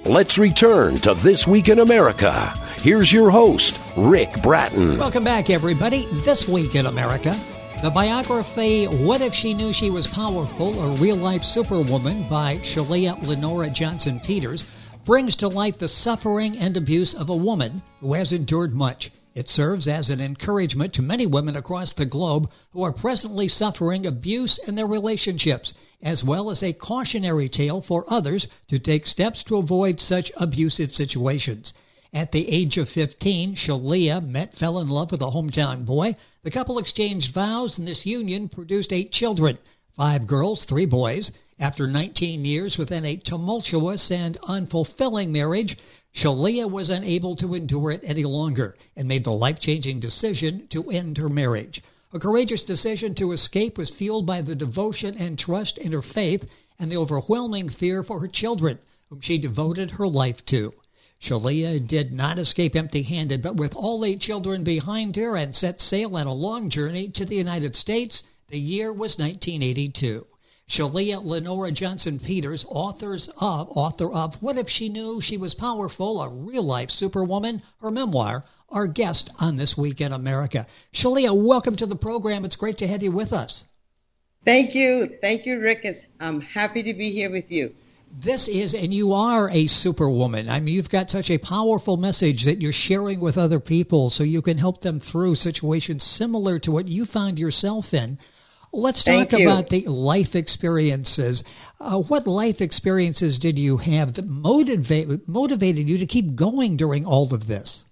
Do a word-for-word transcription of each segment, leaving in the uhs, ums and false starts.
Let's return to This Week in America. Here's your host, Rick Bratton. Welcome back, everybody. This Week in America. The biography, What If She Knew She Was Powerful? A Real-Life Superwoman by Shalia Lenora Johnson Peters brings to light the suffering and abuse of a woman who has endured much. It serves as an encouragement to many women across the globe who are presently suffering abuse in their relationships, as well as a cautionary tale for others to take steps to avoid such abusive situations. At the age of fifteen, Shalia met, fell in love with a hometown boy. The couple exchanged vows, and this union produced eight children, five girls, three boys. After nineteen years within a tumultuous and unfulfilling marriage, Shalia was unable to endure it any longer and made the life-changing decision to end her marriage. A courageous decision to escape was fueled by the devotion and trust in her faith and the overwhelming fear for her children, whom she devoted her life to. Shalia did not escape empty-handed, but with all eight children behind her, and set sail on a long journey to the United States. The year was nineteen eighty-two. Shalia Lenora Johnson Peters, authors of, author of What If She Knew She Was Powerful? A Real-Life Superwoman, her memoir, our guest on This Week in America. Shalia, welcome to the program. It's great to have you with us. Thank you. Thank you, Rick. I'm happy to be here with you. This is, and you are a superwoman. I mean, you've got such a powerful message that you're sharing with other people so you can help them through situations similar to what you found yourself in. Let's talk about the life experiences. Uh, what life experiences did you have that motivate, motivated you to keep going during all of this?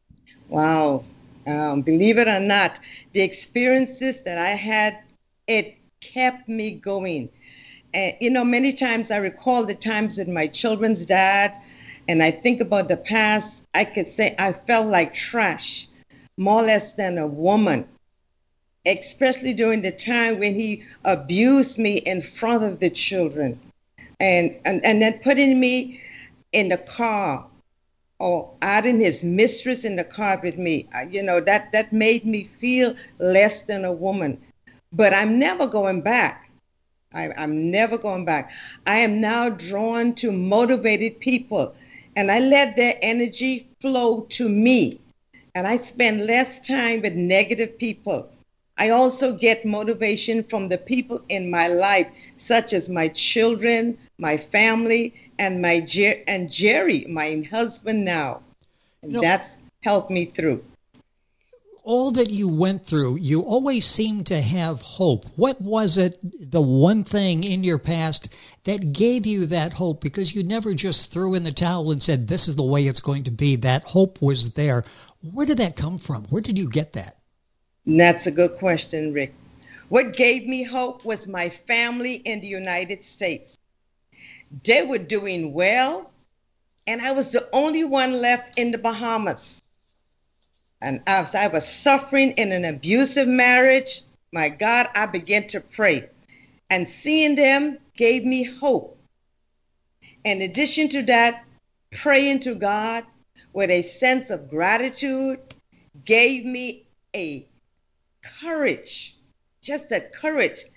Wow. Um, believe it or not, the experiences that I had, it kept me going. And, you know, many times I recall the times that my children's dad, and I think about the past, I could say I felt like trash, more or less than a woman, especially during the time when he abused me in front of the children. And, and, and then putting me in the car or adding his mistress in the car with me, you know, that, that made me feel less than a woman. But I'm never going back. I, I'm never going back. I am now drawn to motivated people, and I let their energy flow to me. And I spend less time with negative people. I also get motivation from the people in my life, such as my children, my family, and my Jer- and Jerry, my husband now. And you know, that's helped me through. All that you went through, you always seemed to have hope. What was it, the one thing in your past that gave you that hope? Because you never just threw in the towel and said, this is the way it's going to be. That hope was there. Where did that come from? Where did you get that? That's a good question, Rick. What gave me hope was my family in the United States. They were doing well, and I was the only one left in the Bahamas. And as I was suffering in an abusive marriage, my God, I began to pray. And seeing them gave me hope. In addition to that, praying to God with a sense of gratitude gave me a courage, just a courage,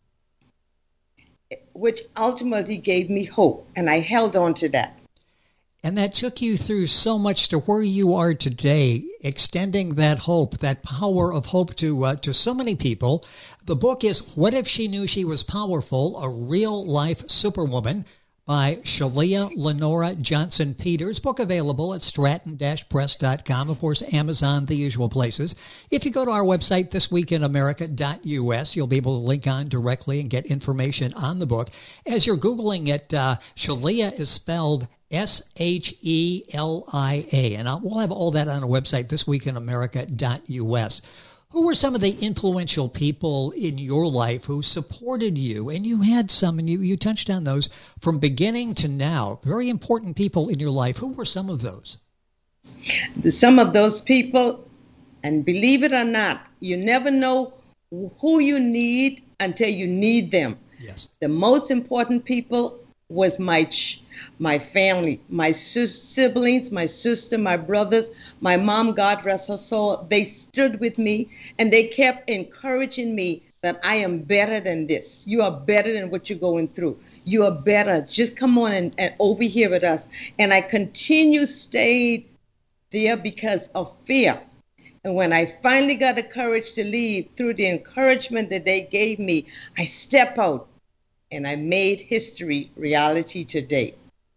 which ultimately gave me hope. And I held on to that. And that took you through so much to where you are today, extending that hope, that power of hope to uh, to so many people. The book is What If She Knew She Was Powerful? A Real-Life Superwoman by Shalia Lenora Johnson Peters. Book available at stratton dash press dot com. Of course, Amazon, the usual places. If you go to our website, this week in america dot u s, you'll be able to link on directly and get information on the book. As you're Googling it, uh, Shalia is spelled S H E L I A. And I'll, we'll have all that on our website, this week in america dot u s. Who were some of the influential people in your life who supported you? And you had some, and you, you touched on those from beginning to now. Very important people in your life. Who were some of those? Some of those people, and believe it or not, you never know who you need until you need them. Yes. The most important people was my ch- my family, my sis- siblings, my sister, my brothers, my mom, God rest her soul. They stood with me and they kept encouraging me that I am better than this. You are better than what you're going through. You are better. Just come on and, and over here with us. And I continue stayed there because of fear. And when I finally got the courage to leave, through the encouragement that they gave me, I step out and I made history reality today.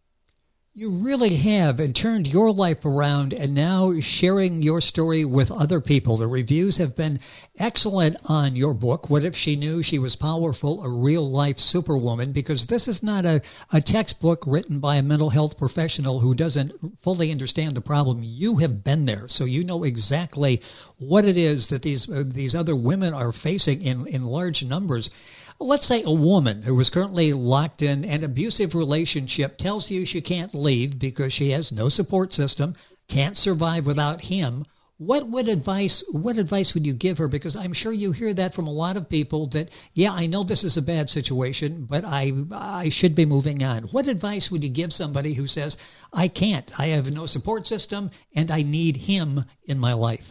You really have, and turned your life around, and now sharing your story with other people. The reviews have been excellent on your book, What If She Knew She Was Powerful, a Real-Life Superwoman, because this is not a, a textbook written by a mental health professional who doesn't fully understand the problem. You have been there, so you know exactly what it is that these uh, these other women are facing in, in large numbers. Let's say a woman who is currently locked in an abusive relationship tells you she can't leave because she has no support system, can't survive without him. What would advice, what advice would you give her? Because I'm sure you hear that from a lot of people that, yeah, I know this is a bad situation, but I, I should be moving on. What advice would you give somebody who says, I can't, I have no support system, and I need him in my life?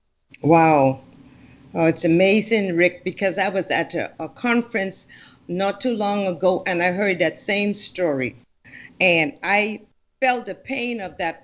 Wow. Oh, it's amazing, Rick, because I was at a, a conference not too long ago and I heard that same story. And I felt the pain of that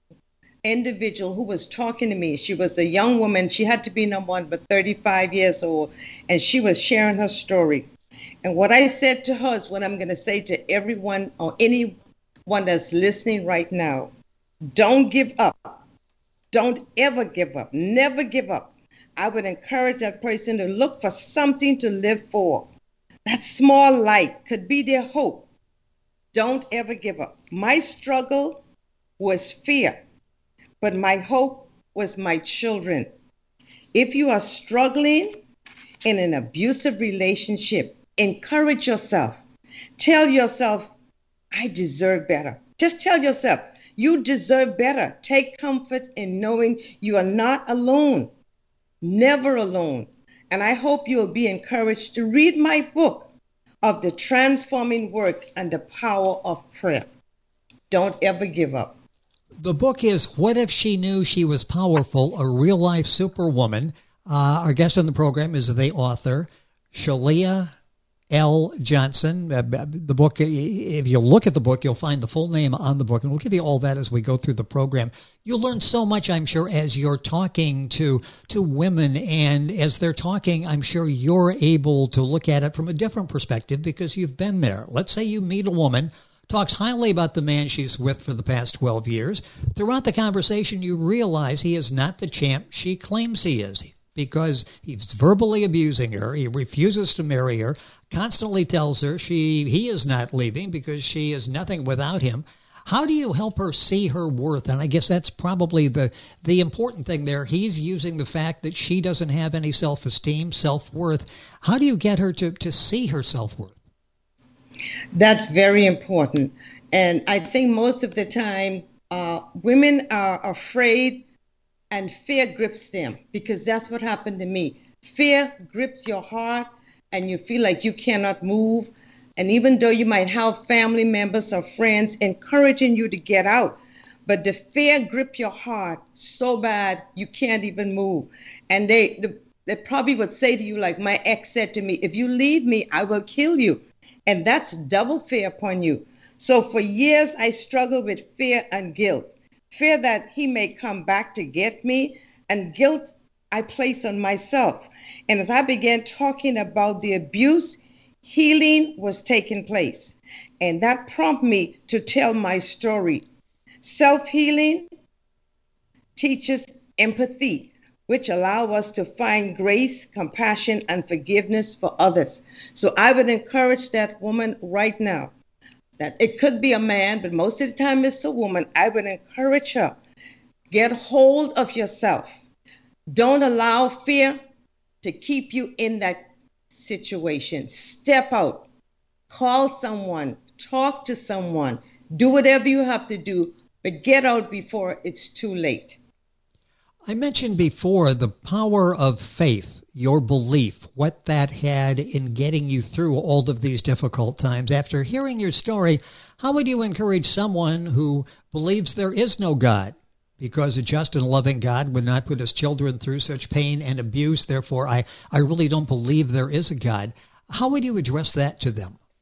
individual who was talking to me. She was a young woman. She had to be no more but thirty-five years old. And she was sharing her story. And what I said to her is what I'm going to say to everyone or anyone that's listening right now. Don't give up. Don't ever give up. Never give up. I would encourage that person to look for something to live for. That small light could be their hope. Don't ever give up. My struggle was fear, but my hope was my children. If you are struggling in an abusive relationship, encourage yourself. Tell yourself, I deserve better. Just tell yourself, you deserve better. Take comfort in knowing you are not alone. Never alone. And I hope you'll be encouraged to read my book of the transforming work and the power of prayer. Don't ever give up. The book is What If She Knew She Was Powerful, a Real-Life Superwoman. Uh, our guest on the program is the author, Shalia L. Johnson. Uh, the book, if you look at the book, you'll find the full name on the book, and we'll give you all that as we go through the program. You'll learn so much, I'm sure, as you're talking to to women, and as they're talking, I'm sure you're able to look at it from a different perspective because you've been there. Let's say you meet a woman, talks highly about the man she's with for the past twelve years. Throughout the conversation, you realize he is not the champ she claims he is, because he's verbally abusing her. He refuses to marry her, constantly tells her she he is not leaving because she is nothing without him. How do you help her see her worth? And I guess that's probably the, the important thing there. He's using the fact that she doesn't have any self-esteem, self-worth. How do you get her to, to see her self-worth? That's very important. And I think most of the time, uh, women are afraid and fear grips them, because that's what happened to me. Fear grips your heart and you feel like you cannot move. And even though you might have family members or friends encouraging you to get out, but the fear grip your heart so bad you can't even move. And they, they probably would say to you, like my ex said to me, if you leave me, I will kill you. And that's double fear upon you. So for years, I struggled with fear and guilt. Fear that he may come back to get me, and guilt I place on myself. And as I began talking about the abuse, healing was taking place. And that prompted me to tell my story. Self-healing teaches empathy, which allow us to find grace, compassion, and forgiveness for others. So I would encourage that woman right now, that it could be a man, but most of the time it's a woman. I would encourage her, get hold of yourself. Don't allow fear to keep you in that situation. Step out, call someone, talk to someone, do whatever you have to do, but get out before it's too late. I mentioned before the power of faith, your belief, what that had in getting you through all of these difficult times. After hearing your story, how would you encourage someone who believes there is no God? Because a just and loving God would not put his children through such pain and abuse. Therefore, I, I really don't believe there is a God. How would you address that to them?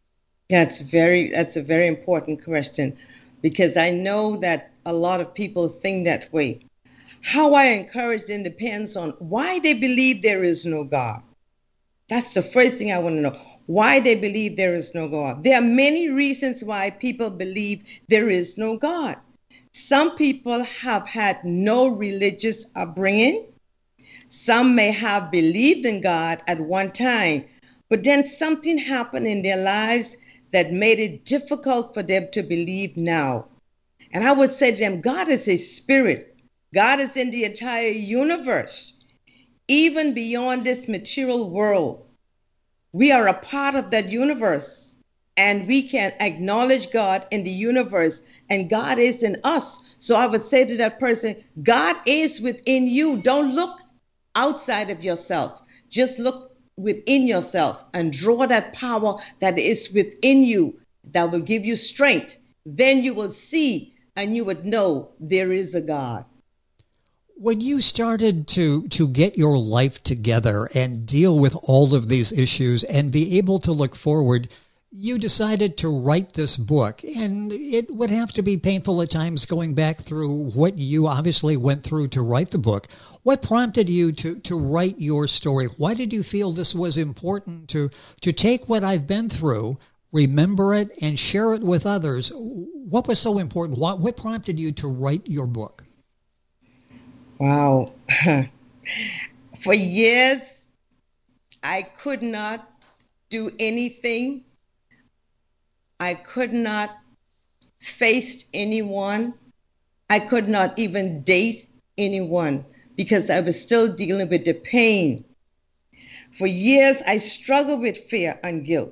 That's very, that's a very important question because I know that a lot of people think that way. How I encourage them depends on why they believe there is no God. That's the first thing I want to know. Why they believe there is no God. There are many reasons why people believe there is no God. Some people have had no religious upbringing. Some may have believed in God at one time, but then something happened in their lives that made it difficult for them to believe now. And I would say to them, God is a spirit. God is in the entire universe, even beyond this material world. We are a part of that universe, and we can acknowledge God in the universe, and God is in us. So I would say to that person, God is within you. Don't look outside of yourself. Just look within yourself and draw that power that is within you that will give you strength. Then you will see and you would know there is a God. When you started to, to get your life together and deal with all of these issues and be able to look forward, you decided to write this book. And it would have to be painful at times going back through what you obviously went through to write the book. What prompted you to, to write your story? Why did you feel this was important to, to take what I've been through, remember it, and share it with others? What was so important? What, what prompted you to write your book? Wow. For years, I could not do anything. I could not face anyone. I could not even date anyone because I was still dealing with the pain. For years, I struggled with fear and guilt.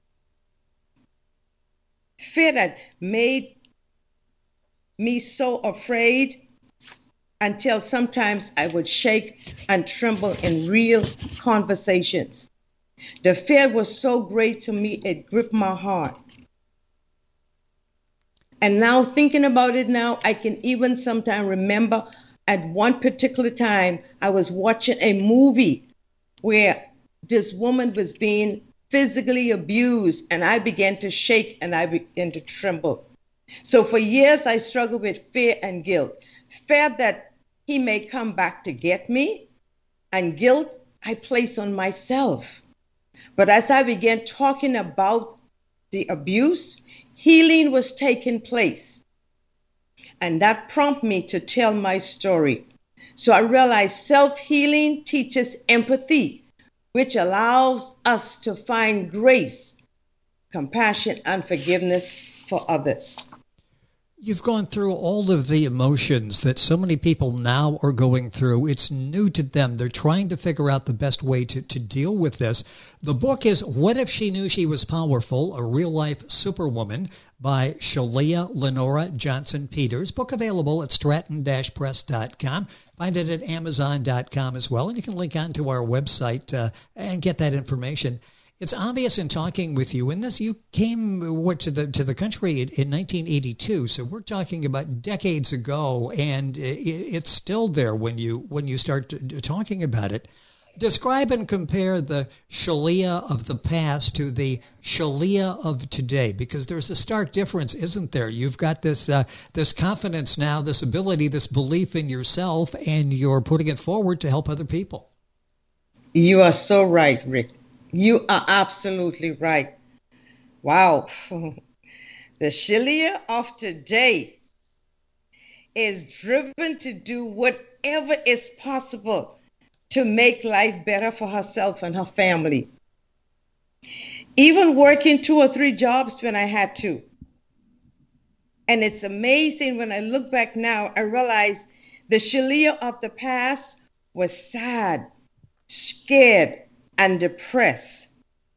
Fear that made me so afraid until sometimes I would shake and tremble in real conversations. The fear was so great to me, it gripped my heart. And now thinking about it now, I can even sometimes remember at one particular time, I was watching a movie where this woman was being physically abused, and I began to shake and I began to tremble. So for years, I struggled with fear and guilt. Fear that he may come back to get me, and guilt I place on myself. But as I began talking about the abuse, healing was taking place. And that prompted me to tell my story. So I realized self-healing teaches empathy, which allows us to find grace, compassion, and forgiveness for others. You've gone through all of the emotions that so many people now are going through. It's new to them. They're trying to figure out the best way to, to deal with this. The book is What If She Knew She Was Powerful? A Real-Life Superwoman by Shalia Lenora Johnson Peters. Book available at stratton dash press dot com. Find it at amazon dot com as well. And you can link on to our website uh, and get that information. It's obvious in talking with you, and this you came what to the to the country in, in nineteen eighty-two, so we're talking about decades ago, and it, it's still there when you when you start to, talking about it. Describe and compare the Shalia of the past to the Shalia of today, because there's a stark difference, isn't there? You've got this uh, this confidence now, this ability, this belief in yourself, and you're putting it forward to help other people. You are so right, Rick. You are absolutely right. Wow. The Shalia of today is driven to do whatever is possible to make life better for herself and her family. Even working two or three jobs when I had to. And it's amazing when I look back now, I realize the Shalia of the past was sad, scared, and depressed.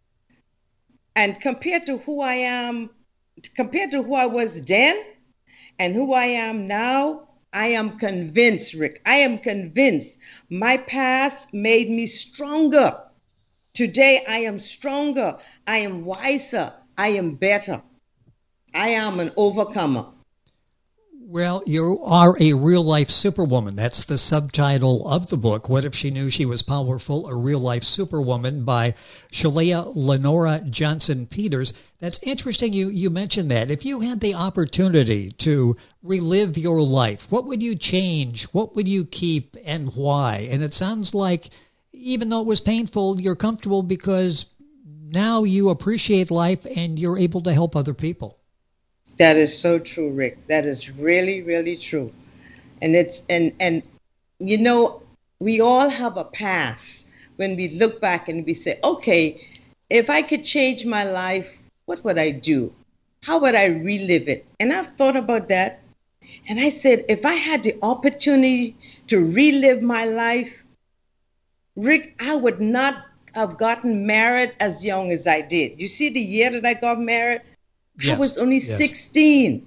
And compared to who I am, compared to who I was then and who I am now, I am convinced, Rick, I am convinced my past made me stronger. Today, I am stronger. I am wiser. I am better. I am an overcomer. Well, you are a real-life superwoman. That's the subtitle of the book, What If She Knew She Was Powerful? A Real-Life Superwoman by Shalea Lenora Johnson Peters. That's interesting you, you mentioned that. If you had the opportunity to relive your life, what would you change? What would you keep and why? And it sounds like even though it was painful, you're comfortable because now you appreciate life and you're able to help other people. That is so true, Rick. That is really, really true. And it's and and you know, we all have a past when we look back and we say, okay, if I could change my life, what would I do? How would I relive it? And I've thought about that. And I said, if I had the opportunity to relive my life, Rick, I would not have gotten married as young as I did. You see the year that I got married? Yes, I was only yes. sixteen.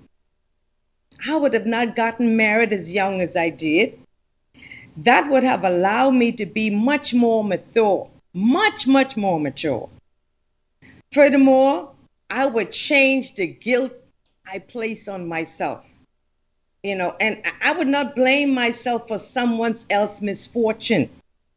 I would have not gotten married as young as I did. That would have allowed me to be much more mature, much, much more mature. Furthermore, I would change the guilt I place on myself. You know, and I would not blame myself for someone else's misfortune.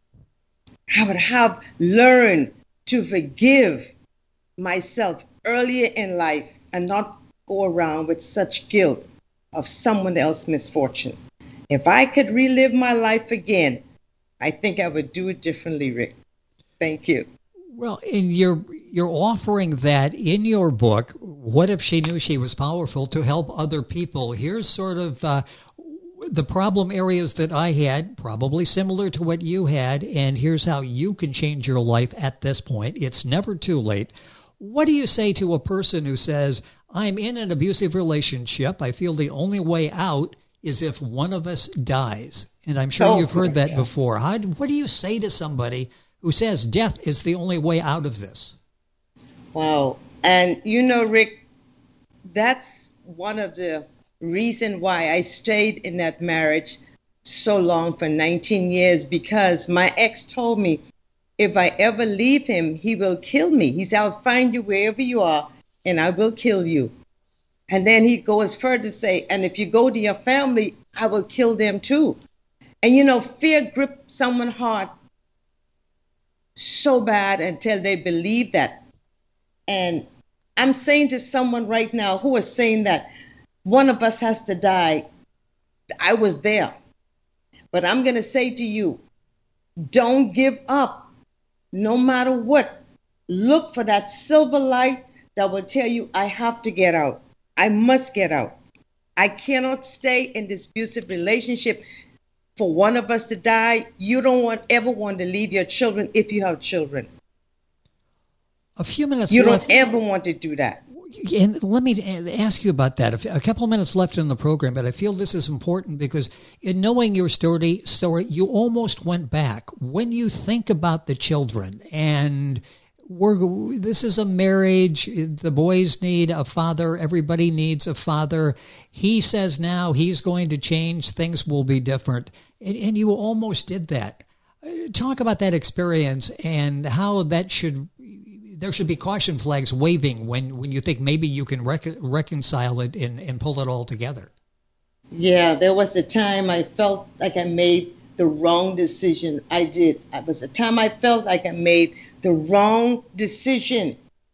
I would have learned to forgive myself earlier in life and not go around with such guilt of someone else's misfortune. If I could relive my life again, I think I would do it differently, Rick. Thank you. Well, and you're, you're offering that in your book, What If She Knew She Was Powerful, to help other people. Here's sort of uh, the problem areas that I had, probably similar to what you had, and here's how you can change your life at this point. It's never too late. What do you say to a person who says, I'm in an abusive relationship. I feel the only way out is if one of us dies. And I'm sure oh, you've heard that yeah. before. How, what do you say to somebody who says death is the only way out of this? Wow. And you know, Rick, that's one of the reasons why I stayed in that marriage so long, for nineteen years, because my ex told me, if I ever leave him, he will kill me. He said, I'll find you wherever you are, and I will kill you. And then he goes further to say, and if you go to your family, I will kill them too. And you know, fear gripped someone's heart so bad until they believe that. And I'm saying to someone right now who is saying that one of us has to die, I was there. But I'm going to say to you, don't give up. No matter what, look for that silver light that will tell you, I have to get out. I must get out. I cannot stay in this abusive relationship for one of us to die. You don't want ever want to leave your children if you have children. A few minutes You left. don't ever want to do that. And let me ask you about that. A couple of minutes left in the program, but I feel this is important because in knowing your story, story, you almost went back. When you think about the children, and we're, this is a marriage, the boys need a father, everybody needs a father. He says now he's going to change, things will be different. And, and you almost did that. Talk about that experience and how that should... There should be caution flags waving when, when you think maybe you can rec- reconcile it and, and pull it all together. Yeah, there was a time I felt like I made the wrong decision. I did. It was a time I felt like I made the wrong decision.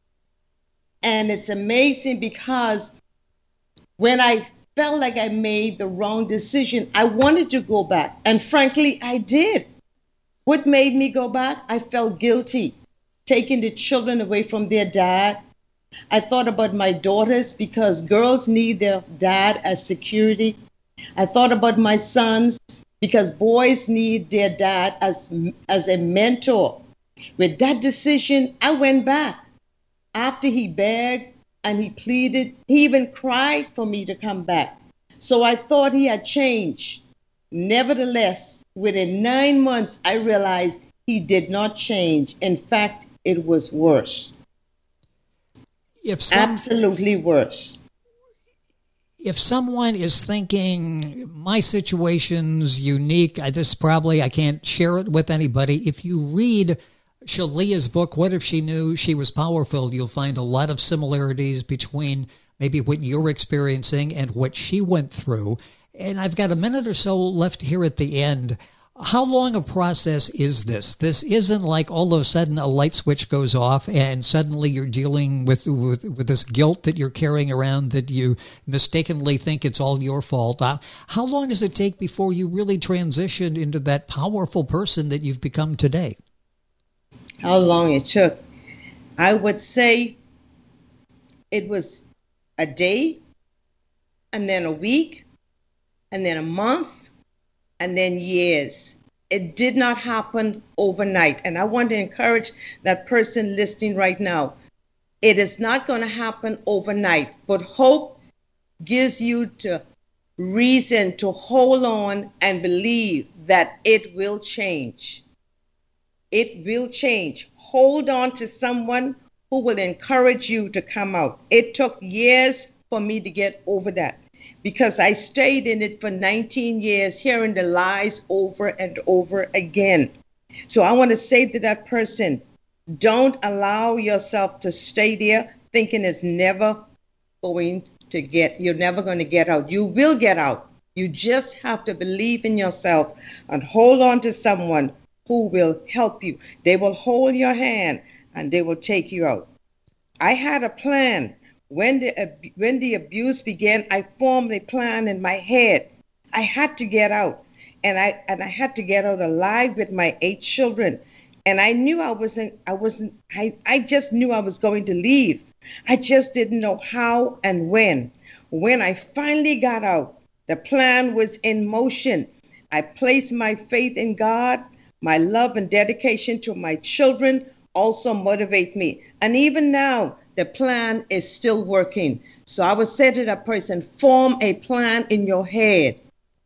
And it's amazing because when I felt like I made the wrong decision, I wanted to go back. And frankly, I did. What made me go back? I felt guilty. Taking the children away from their dad. I thought about my daughters because girls need their dad as security. I thought about my sons because boys need their dad as, as a mentor. With that decision, I went back. After he begged and he pleaded, he even cried for me to come back. So I thought he had changed. Nevertheless, within nine months, I realized he did not change. In fact, it was worse. If some, Absolutely worse. If someone is thinking, my situation's unique, I just probably, I can't share it with anybody. If you read Shalea's book, What If She Knew She Was Powerful, you'll find a lot of similarities between maybe what you're experiencing and what she went through. And I've got a minute or so left here at the end. How long a process is this? This isn't like all of a sudden a light switch goes off and suddenly you're dealing with, with, with this guilt that you're carrying around that you mistakenly think it's all your fault. Uh, how long does it take before you really transition into that powerful person that you've become today? How long it took? I would say it was a day, and then a week, and then a month, and then years. It did not happen overnight. And I want to encourage that person listening right now. It is not going to happen overnight, but hope gives you the reason to hold on and believe that it will change. It will change. Hold on to someone who will encourage you to come out. It took years for me to get over that, because I stayed in it for nineteen years, hearing the lies over and over again. So I want to say to that person, don't allow yourself to stay there thinking it's never going to get, you're never going to get out. You will get out. You just have to believe in yourself and hold on to someone who will help you. They will hold your hand and they will take you out. I had a plan. When the, when the abuse began, I formed a plan in my head. I had to get out, and I and I had to get out alive with my eight children. And I knew I wasn't, I wasn't, I, I just knew I was going to leave. I just didn't know how and when. When I finally got out, the plan was in motion. I placed my faith in God. My love and dedication to my children also motivate me. And even now, the plan is still working. So I would say to that person, form a plan in your head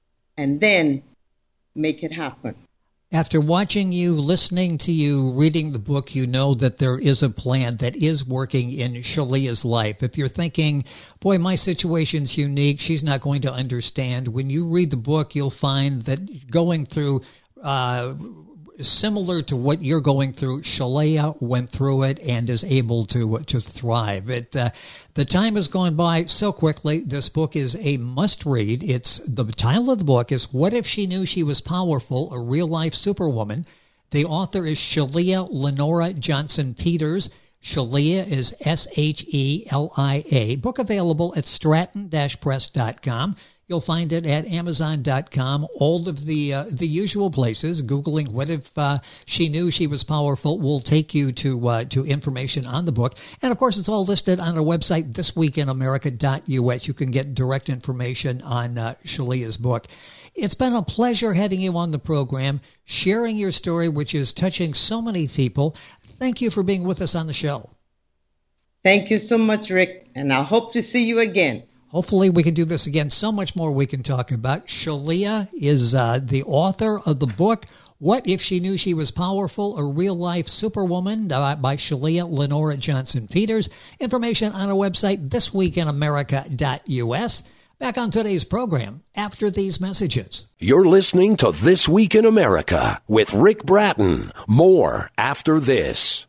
and then make it happen. After watching you, listening to you, reading the book, you know that there is a plan that is working in Shalea's life. If you're thinking, boy, my situation's unique, she's not going to understand, when you read the book, you'll find that going through uh, similar to what you're going through, Shalea went through it and is able to to thrive. It uh, the time has gone by so quickly. This book is a must-read. It's the title of the book is "What If She Knew She Was Powerful: A Real-Life Superwoman." The author is Shalea Lenora Johnson Peters. Shalea is S H E L I A. Book available at stratton dash press dot com. You'll find it at amazon dot com, all of the uh, the usual places. Googling "What If uh, She Knew She Was Powerful" will take you to uh, to information on the book. And, of course, it's all listed on our website, this week in america dot U S. You can get direct information on uh, Shalea's book. It's been a pleasure having you on the program, sharing your story, which is touching so many people. Thank you for being with us on the show. Thank you so much, Rick, and I hope to see you again. Hopefully we can do this again. So much more we can talk about. Shalea is uh, the author of the book, What If She Knew She Was Powerful? A Real-Life Superwoman uh, by Shalea Lenora Johnson Peters. Information on our website, this week in america dot U S. Back on today's program after these messages. You're listening to This Week in America with Rick Bratton. More after this.